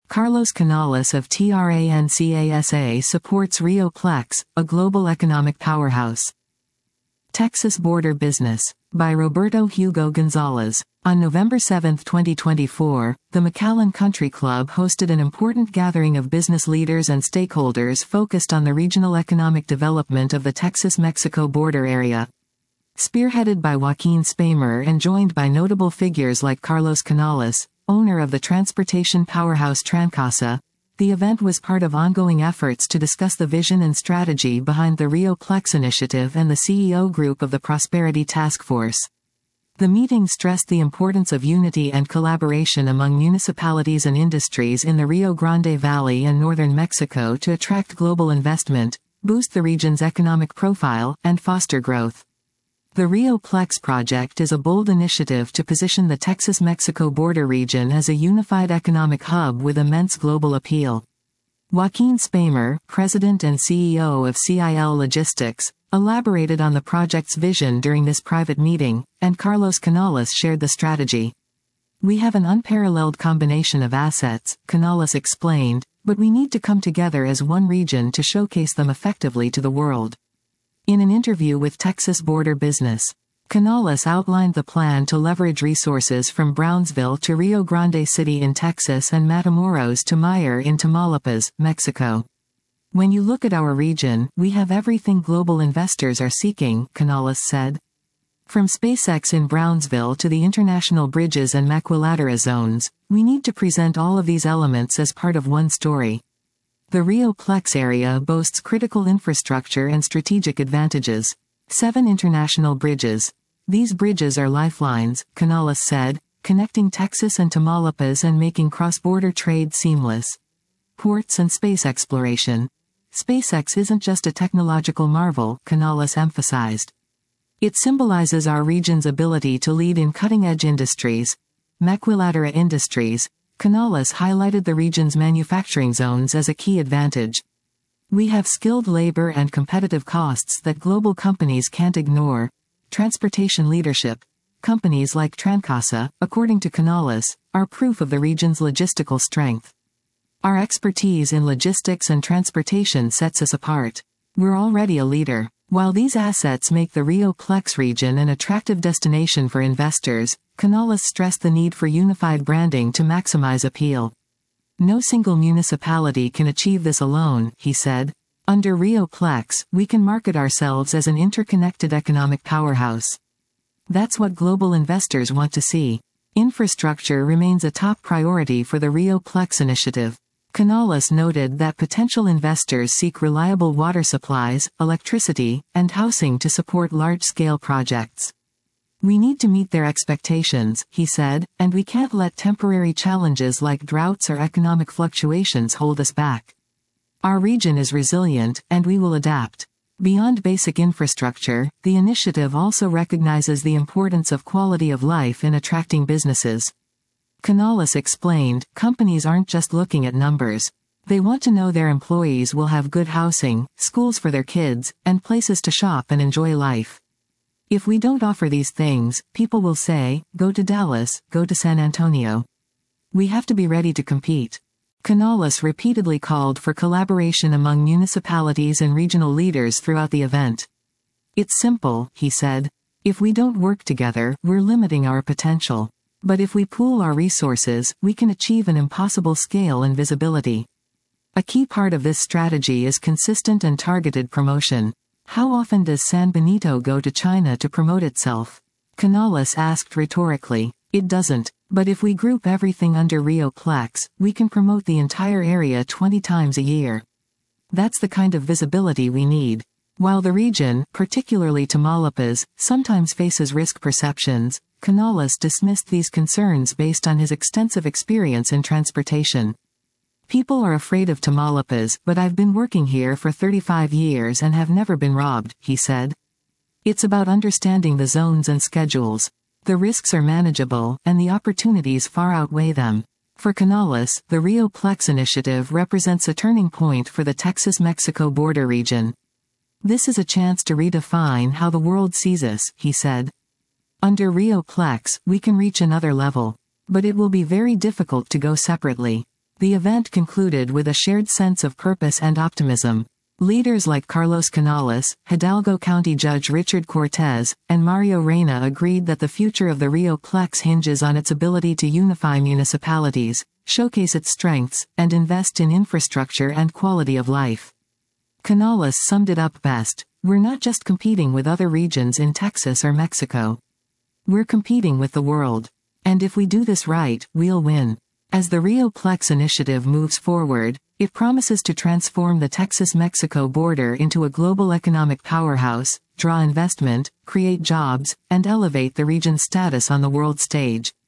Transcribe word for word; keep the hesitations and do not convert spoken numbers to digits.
Carlos Canales of TRANCASA supports RioPlex, a global economic powerhouse. Texas Border Business. By Roberto Hugo Gonzalez. On November seventh twenty twenty-four, the McAllen Country Club hosted an important gathering of business leaders and stakeholders focused on the regional economic development of the Texas-Mexico border area. Spearheaded by Joaquin Spamer and joined by notable figures like Carlos Canales, owner of the transportation powerhouse Trancasa, the event was part of ongoing efforts to discuss the vision and strategy behind the RioPlex initiative and the C E O group of the Prosperity Task Force. The meeting stressed the importance of unity and collaboration among municipalities and industries in the Rio Grande Valley and northern Mexico to attract global investment, boost the region's economic profile, and foster growth. The RioPlex project is a bold initiative to position the Texas-Mexico border region as a unified economic hub with immense global appeal. Joaquin Spamer, president and C E O of C I L Logistics, elaborated on the project's vision during this private meeting, and Carlos Canales shared the strategy. "We have an unparalleled combination of assets," Canales explained, "but we need to come together as one region to showcase them effectively to the world." In an interview with Texas Border Business, Canales outlined the plan to leverage resources from Brownsville to Rio Grande City in Texas and Matamoros to Mayer in Tamaulipas, Mexico. "When you look at our region, we have everything global investors are seeking," Canales said. "From SpaceX in Brownsville to the international bridges and Maquiladora zones, we need to present all of these elements as part of one story." The RioPlex area boasts critical infrastructure and strategic advantages. Seven international bridges. These bridges are lifelines, Canales said, connecting Texas and Tamaulipas and making cross-border trade seamless. Ports and space exploration. SpaceX isn't just a technological marvel, Canales emphasized. It symbolizes our region's ability to lead in cutting-edge industries. Maquiladora Industries. Canales highlighted the region's manufacturing zones as a key advantage. "We have skilled labor and competitive costs that global companies can't ignore." Transportation leadership. Companies like Trancasa, according to Canales, are proof of the region's logistical strength. "Our expertise in logistics and transportation sets us apart. We're already a leader." While these assets make the RioPlex region an attractive destination for investors, Canales stressed the need for unified branding to maximize appeal. "No single municipality can achieve this alone," he said. "Under RioPlex, we can market ourselves as an interconnected economic powerhouse. That's what global investors want to see." Infrastructure remains a top priority for the RioPlex initiative. Canales noted that potential investors seek reliable water supplies, electricity, and housing to support large-scale projects. "We need to meet their expectations," he said, "and we can't let temporary challenges like droughts or economic fluctuations hold us back. Our region is resilient, and we will adapt." Beyond basic infrastructure, the initiative also recognizes the importance of quality of life in attracting businesses. Canales explained, companies aren't just looking at numbers. They want to know their employees will have good housing, schools for their kids, and places to shop and enjoy life. "If we don't offer these things, people will say, go to Dallas, go to San Antonio. We have to be ready to compete." Canales repeatedly called for collaboration among municipalities and regional leaders throughout the event. "It's simple," he said. "If we don't work together, we're limiting our potential. But if we pool our resources, we can achieve an impossible scale and visibility." A key part of this strategy is consistent and targeted promotion. "How often does San Benito go to China to promote itself?" Canales asked rhetorically. "It doesn't. But if we group everything under RioPlex, we can promote the entire area twenty times a year. That's the kind of visibility we need." While the region, particularly Tamaulipas, sometimes faces risk perceptions, Canales dismissed these concerns based on his extensive experience in transportation. "People are afraid of Tamaulipas, but I've been working here for thirty-five years and have never been robbed," he said. "It's about understanding the zones and schedules. The risks are manageable, and the opportunities far outweigh them." For Canales, the RioPlex initiative represents a turning point for the Texas-Mexico border region. "This is a chance to redefine how the world sees us," he said. "Under RioPlex, we can reach another level. But it will be very difficult to go separately. The event concluded with a shared sense of purpose and optimism. Leaders like Carlos Canales, Hidalgo County Judge Richard Cortez, and Mario Reyna agreed that the future of the Rio Plex hinges on its ability to unify municipalities, showcase its strengths, and invest in infrastructure and quality of life. Canales summed it up best: "We're not just competing with other regions in Texas or Mexico. We're competing with the world. And if we do this right, we'll win." As the Rio Plex initiative moves forward, it promises to transform the Texas-Mexico border into a global economic powerhouse, draw investment, create jobs, and elevate the region's status on the world stage.